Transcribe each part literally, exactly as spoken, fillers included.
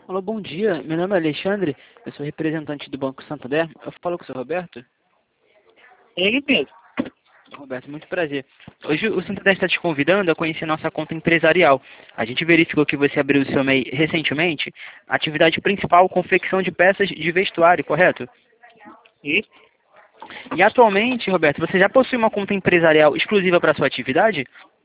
Olá, bom dia. Meu nome é Alexandre, eu sou representante do Banco Santander. Eu falo com o senhor Roberto. Ele mesmo. Roberto, muito prazer. Hoje o Santander está te convidando a conhecer nossa conta empresarial. A gente verificou que você abriu o seu M E I recentemente. Atividade principal, confecção de peças de vestuário, correto? Isso. E atualmente, Roberto, você já possui uma conta empresarial exclusiva para sua atividade?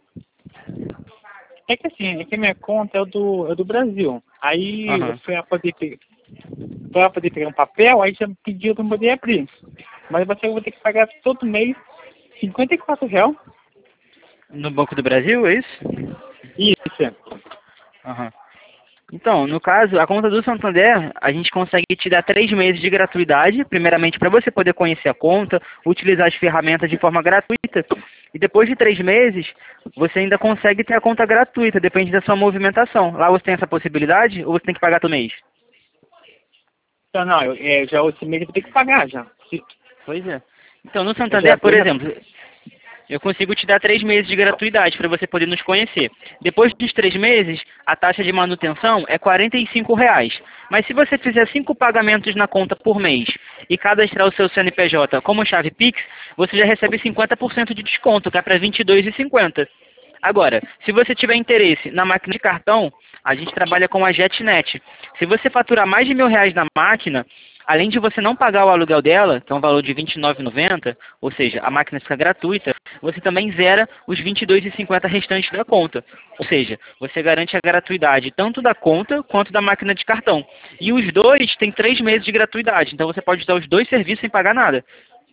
É que assim, é que minha conta é do, é do Brasil. Aí eu Aham. fui a poder, pe- fui a poder pegar um papel, aí já pediu para poder abrir. Mas você vai ter que pagar todo mês cinquenta e quatro reais. No Banco do Brasil, é isso? Isso. Aham. Então, no caso, a conta do Santander, a gente consegue te dar três meses de gratuidade, primeiramente para você poder conhecer a conta, utilizar as ferramentas de forma gratuita. E depois de três meses, você ainda consegue ter a conta gratuita, depende da sua movimentação. Lá você tem essa possibilidade ou você tem que pagar todo mês? Então, não, eu, é, já esse mês eu vou ter que pagar já. Se- Pois é. Então, no Eu já Santander, por abri, mas exemplo, eu consigo te dar três meses de gratuidade para você poder nos conhecer. Depois dos três meses, a taxa de manutenção é quarenta e cinco reais. Mas se você fizer cinco pagamentos na conta por mês e cadastrar o seu C N P J como chave Pix, você já recebe cinquenta por cento de desconto, que é para vinte e dois reais e cinquenta centavos. Agora, se você tiver interesse na máquina de cartão, a gente trabalha com a JetNet. Se você faturar mais de mil reais na máquina, além de você não pagar o aluguel dela, que é um valor de vinte e nove reais e noventa centavos, ou seja, a máquina fica gratuita, você também zera os vinte e dois reais e cinquenta centavos restantes da conta. Ou seja, você garante a gratuidade tanto da conta quanto da máquina de cartão. E os dois têm três meses de gratuidade, então você pode usar os dois serviços sem pagar nada.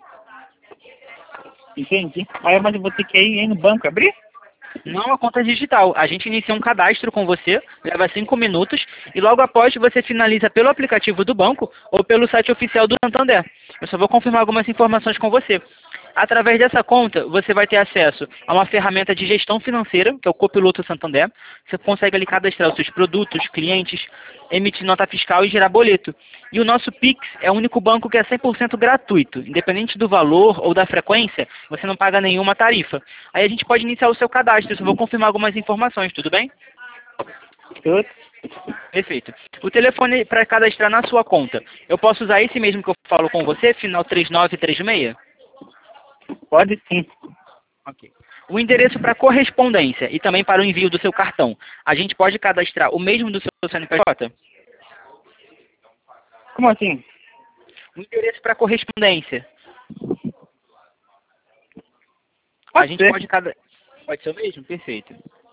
entendi. Aí mas eu vou ter que ir no banco abrir? Não a conta digital. A gente inicia um cadastro com você, leva cinco minutos, e logo após você finaliza pelo aplicativo do banco ou pelo site oficial do Santander. Eu só vou confirmar algumas informações com você. Através dessa conta, você vai ter acesso a uma ferramenta de gestão financeira, que é o Copiloto Santander. Você consegue ali cadastrar os seus produtos, clientes, emitir nota fiscal e gerar boleto. E o nosso Pix é o único banco que é cem por cento gratuito. Independente do valor ou da frequência, você não paga nenhuma tarifa. Aí a gente pode iniciar o seu cadastro. Eu só vou confirmar algumas informações, tudo bem? Tudo. Perfeito. O telefone para cadastrar na sua conta, eu posso usar esse mesmo que eu falo com você, final três nove três seis? Pode sim. Ok. O endereço para correspondência e também para o envio do seu cartão, a gente pode cadastrar o mesmo do seu C N P J? Como assim? O endereço para correspondência, a Pode gente ser. pode cadastrar. Pode ser o mesmo? Perfeito.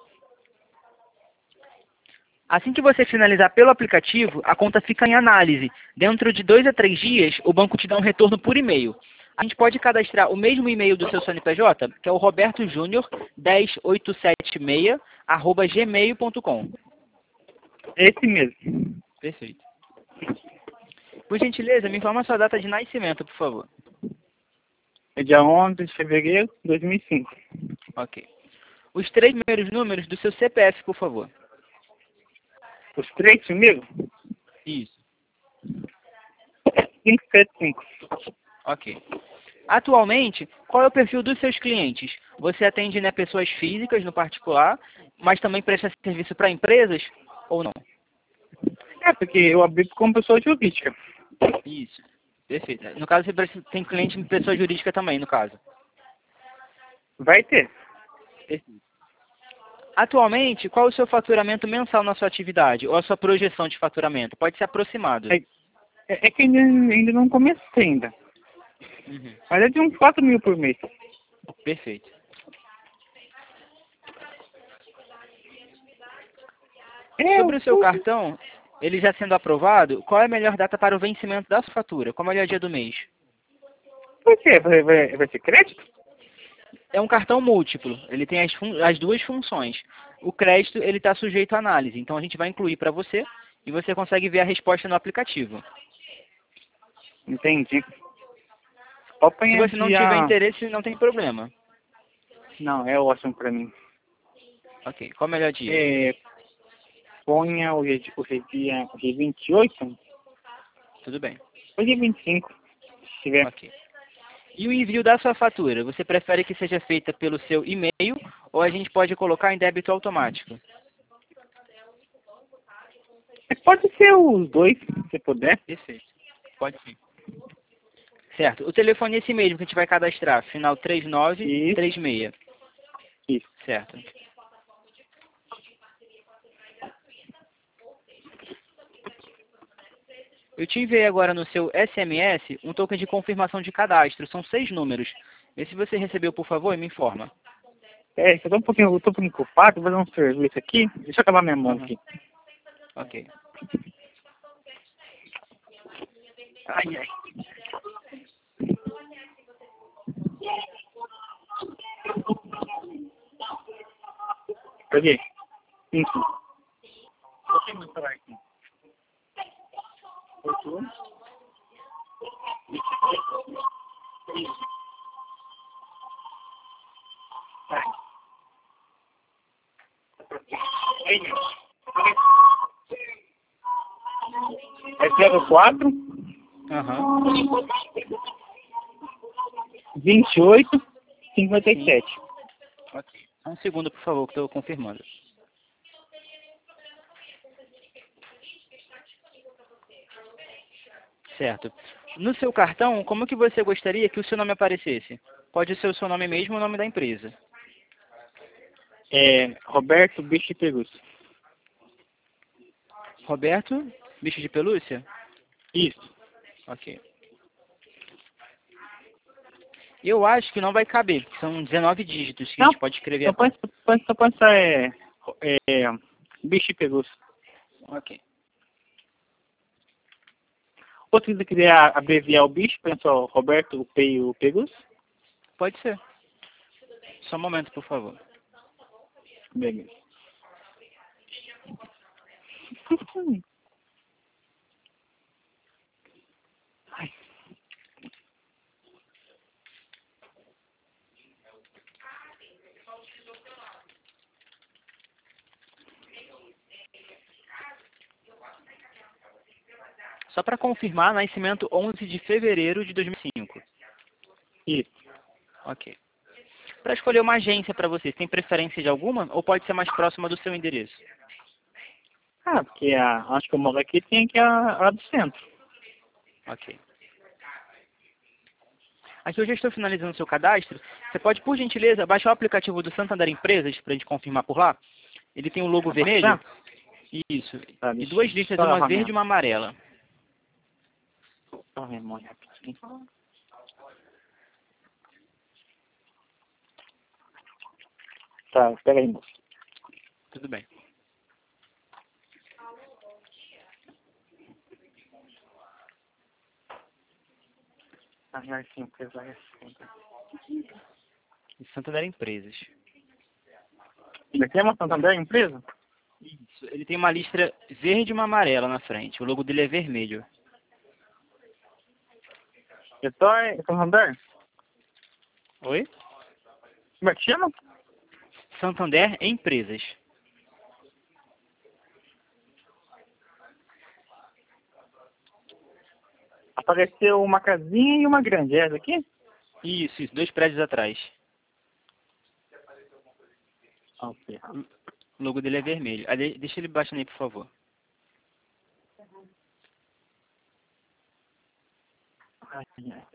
Assim que você finalizar pelo aplicativo, a conta fica em análise. Dentro de dois a três dias, o banco te dá um retorno por e-mail. A gente pode cadastrar o mesmo e-mail do seu C N P J, que é o roberto júnior um zero oito sete seis arroba gmail ponto com. Esse mesmo. Perfeito. Por gentileza, me informa a sua data de nascimento, por favor. É dia onze de fevereiro de dois mil e cinco. Ok. Os três primeiros números do seu C P F, por favor. Os três primeiros? Isso. cinco sete cinco. Ok. Atualmente, qual é o perfil dos seus clientes? Você atende, né, pessoas físicas no particular, mas também presta serviço para empresas ou não? É, porque eu abri como pessoa jurídica. Isso. Perfeito. No caso, você presta- tem cliente em pessoa jurídica também, no caso. Vai ter. Perfeito. Atualmente, qual é o seu faturamento mensal na sua atividade? Ou a sua projeção de faturamento? Pode ser aproximado. É, é é que ainda, ainda não comecei ainda. Uhum. Mas é de uns quatro mil por mês. Perfeito. É, Sobre o o seu cartão, ele já sendo aprovado, qual é a melhor data para o vencimento da sua fatura? Qual é o melhor dia do mês? Por quê? Vai, vai, vai ser crédito? É um cartão múltiplo. Ele tem as, fun- as duas funções. O crédito, ele está sujeito à análise. Então, a gente vai incluir para você e você consegue ver a resposta no aplicativo. Entendi. Se Open você não tiver dia... interesse, não tem problema. Não, é ótimo pra mim. Ok. Qual é o melhor dia? É, ponha hoje, hoje é dia, hoje é vinte e oito? Tudo bem. Hoje é vinte e cinco. Se tiver. Ok. E o envio da sua fatura, você prefere que seja feita pelo seu e-mail ou a gente pode colocar em débito automático? Pode ser os dois, se puder. Perfeito. Pode sim. Certo. O telefone é esse mesmo que a gente vai cadastrar. Final três nove três seis. Isso. Certo. Eu te enviei agora no seu S M S um token de confirmação de cadastro. São seis números. Vê se você recebeu, por favor, e me informa. É, eu tô um pouquinho, eu tô um pouquinho culpado, vou fazer um serviço aqui. Deixa eu acabar minha mão Uhum. aqui. Ok. Ai, ai. Cadê? Isso. Deixa eu mostrar aqui. Oito. Ai. É zero quatro, Aham. vinte e oito, cinquenta e sete. Ok. Um segundo, por favor, que estou confirmando. Certo. No seu cartão, como que você gostaria que o seu nome aparecesse? Pode ser o seu nome mesmo ou o nome da empresa. É Roberto Bicho de Pelúcia. Roberto, bicho de pelúcia? Isso. Ok. Eu acho que não vai caber, porque são dezenove dígitos que a Não, gente pode escrever. só pode, pode, só pode ser é, é, Bicho de Pelúcia. Ok. Ou se você quiser abreviar o bicho, pensa ó, Roberto, o P e o Pelúcia. Pode ser. Só um momento, por favor. Beleza. Ai. Só para confirmar, nascimento onze de fevereiro de dois mil e cinco. Isso. Ok. Para escolher uma agência para vocês, tem preferência de alguma? Ou pode ser mais próxima do seu endereço? Ah, porque a, acho que eu moro aqui tem aqui a, a do centro. Ok. Aqui eu já estou finalizando o seu cadastro. Você pode, por gentileza, baixar o aplicativo do Santander Empresas para a gente confirmar por lá. Ele tem o logo Tá vermelho. baixando? Isso. Tá, E deixa, duas deixa eu listas, só uma lavar verde minha, e uma amarela. só minha mão rapidinho. Tá, pega aí, moço. Tudo bem. Ai, ai, sim, empresa é assim. E Santander Empresas. Isso aqui é uma Santander empresa? Isso. Ele tem uma listra verde e uma amarela na frente. O logo dele é vermelho. Eu tô é Santander? Oi? Como é que chama? Santander Empresas. Apareceu uma casinha e uma grande, é essa aqui? Isso, isso. Dois prédios atrás. Ah, ok. O logo dele é vermelho. Ah, de- deixa ele baixando aí, por favor. Ai, ai.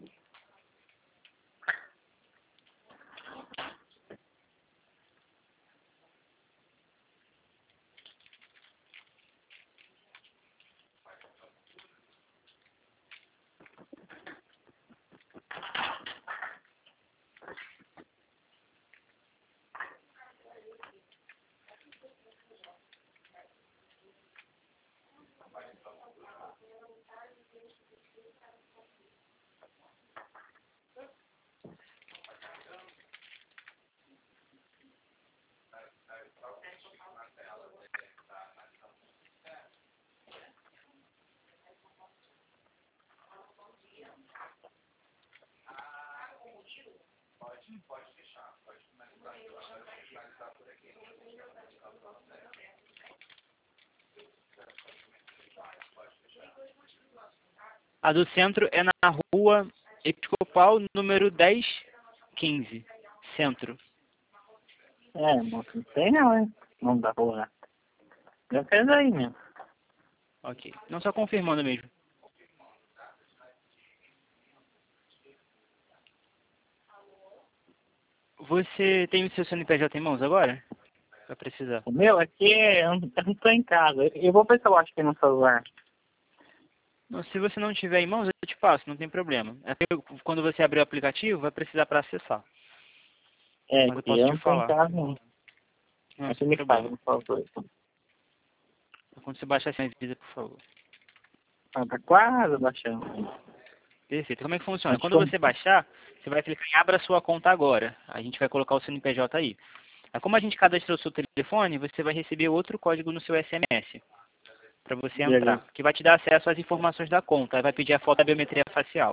A do centro é na rua Episcopal, número dez quinze. Centro. É, moço, não sei não, hein? Não dá pra olhar. Eu quero aí mesmo. Ok. Não, só confirmando mesmo. Você tem o seu C N P J em mãos agora? Vai precisar. O meu aqui, eu não eu não tô em casa. Eu vou ver se eu acho que no celular. Não, se você não tiver em mãos, eu te passo, não tem problema. É que quando você abrir o aplicativo, vai precisar para acessar. É, Mas eu que posso eu te não tô em falar. casa, não. Não, Mas você sem me fala, problema. por favor. Quando você baixar, você me avisa, por favor. Ah, tá quase baixando. Perfeito. Como é que funciona? Mas Quando como? você baixar, você vai clicar em Abra sua conta agora. A gente vai colocar o C N P J aí. Aí, como a gente cadastrou o seu telefone, você vai receber outro código no seu S M S para você Beleza. entrar, que vai te dar acesso às informações da conta. Aí vai pedir a foto da biometria facial.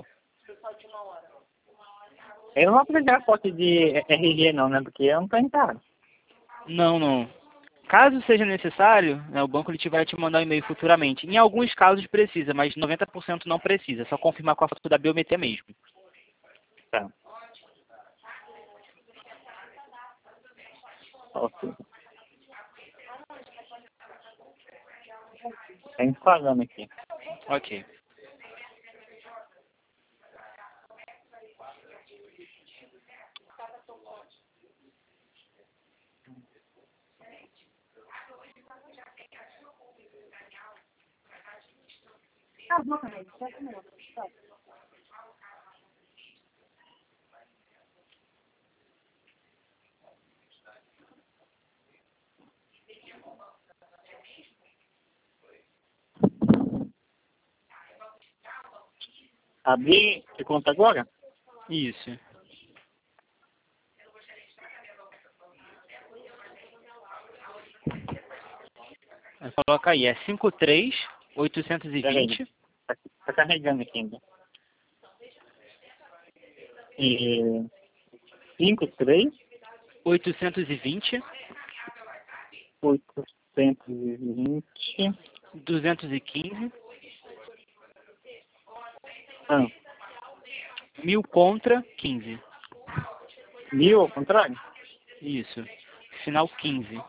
Eu não vou pegar foto de R G não, né? Porque eu não tô em casa. Não, não. Caso seja necessário, né, o banco ele te vai te mandar um e-mail futuramente. Em alguns casos precisa, mas noventa por cento não precisa. É só confirmar com a foto da biometria mesmo. Tá. Ok. Tá instalando aqui. Ok. Abrir de conta agora? Isso. Aí coloca aí, é cinco três oitocentos e Pera aí. vinte. Tá, tá carregando aqui ainda. E cinco, três, oitocentos e vinte, oitocentos e vinte. duzentos e quinze, Ah, mil contra quinze. mil ao contrário? Isso. Final quinze.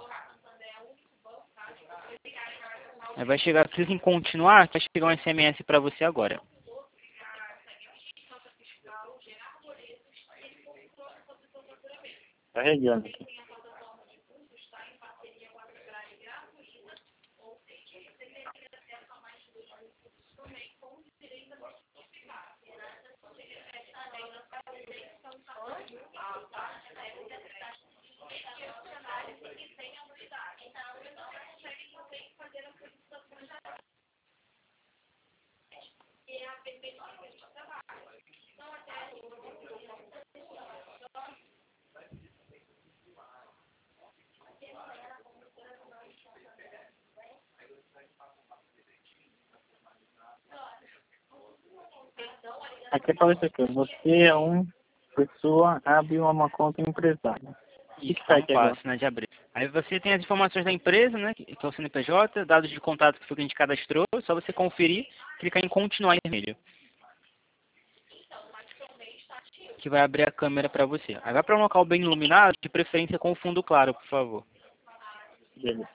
Aí vai chegar, clica em continuar, que vai chegar um S M S para você agora. Carregando aqui. Aqui aparece aqui. Você é uma pessoa, abre uma conta empresária. O que Isso, que tá tá um aqui agora? passo, né, de abrir. Aí você tem as informações da empresa, né, que que é o C N P J, dados de contato que foi que a gente cadastrou, é só você conferir, clicar em continuar em vermelho. Que vai abrir a câmera para você. Aí vai para um local bem iluminado, de preferência com fundo claro, por favor. Beleza.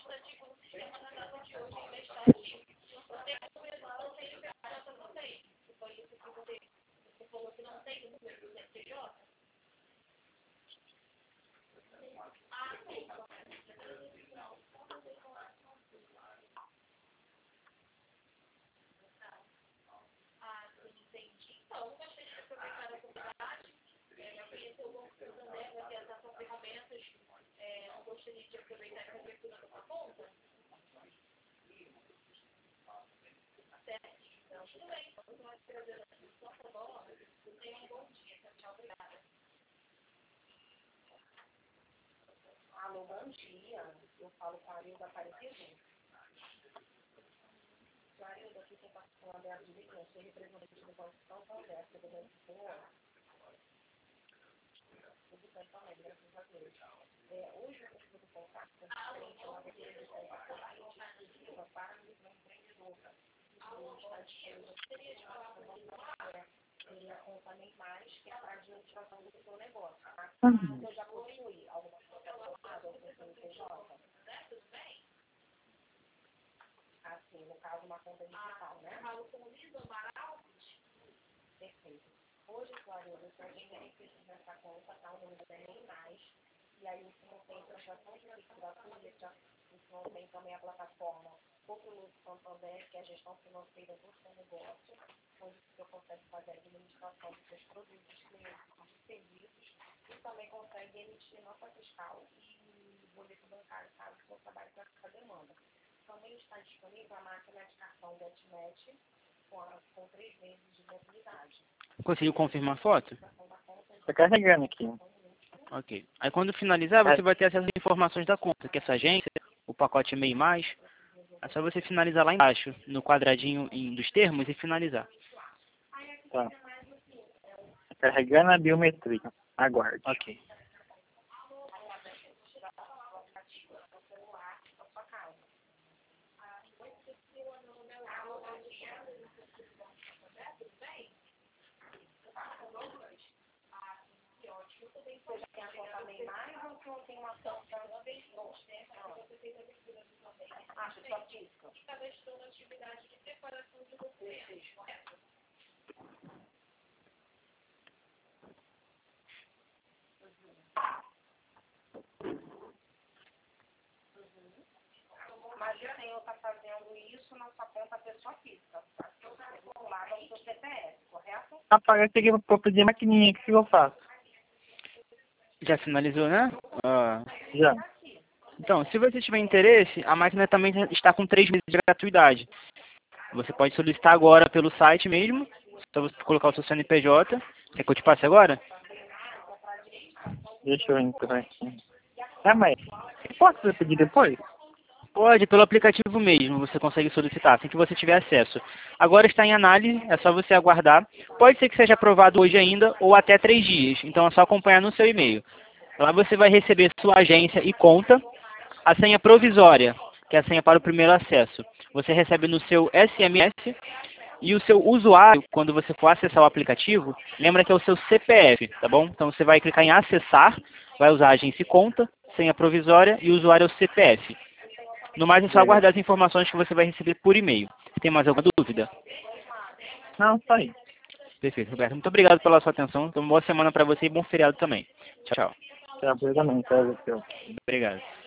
Uhum. conta digital, né? Perfeito. Hoje, Flávio, você tem benefícios nessa conta, tá? O número é nem mais. E aí, você não tem transação de Pix gratuita, você não tem também a plataforma Popular Santander, que é a gestão financeira do seu negócio, onde você consegue fazer a administração dos seus produtos, clientes e serviços, e também consegue emitir nota fiscal e boleto bancário, caso o seu trabalho com essa demanda. Também está disponível a máquina de cartão GetMatch com, a, com três meses de mobilidade. Conseguiu confirmar a foto? Tô carregando aqui. Ok. Aí quando finalizar, você vai ter acesso às informações da conta, que é essa agência, o pacote e-mail mais. É só você finalizar lá embaixo, no quadradinho em, dos termos e finalizar. Tá. Carregando a biometria. Aguarde. Ok. Você já tem a conta nem mais ou que não tem uma conta? Ah, só física. Cada estou na atividade de preparação de documentos, correto? Mas o senhor está fazendo isso na sua conta pessoa física, tá? Lá no seu C P F, correto? Apaga aqui pra pedir a maquininha, o que eu faço? Já finalizou, né? Ah. Já. Então, se você tiver interesse, a máquina também está com três meses de gratuidade. Você pode solicitar agora pelo site mesmo. Só você colocar o seu C N P J. Quer que eu te passe agora? Deixa eu entrar aqui. Ah, mas posso pedir depois? Pode, pelo aplicativo mesmo, você consegue solicitar, assim que você tiver acesso. Agora está em análise, é só você aguardar. Pode ser que seja aprovado hoje ainda, ou até três dias. Então é só acompanhar no seu e-mail. Lá você vai receber sua agência e conta, a senha provisória, que é a senha para o primeiro acesso. Você recebe no seu S M S e o seu usuário, quando você for acessar o aplicativo, lembra que é o seu C P F, tá bom? Então você vai clicar em acessar, vai usar a agência e conta, senha provisória e o usuário é o C P F. No mais, é só aguardar as informações que você vai receber por e-mail. Tem mais alguma dúvida? Não, só isso. Perfeito, Roberto. Muito obrigado pela sua atenção. Então, boa semana para você e bom feriado também. Tchau, tchau. Tá, também, tá, seu. Obrigado.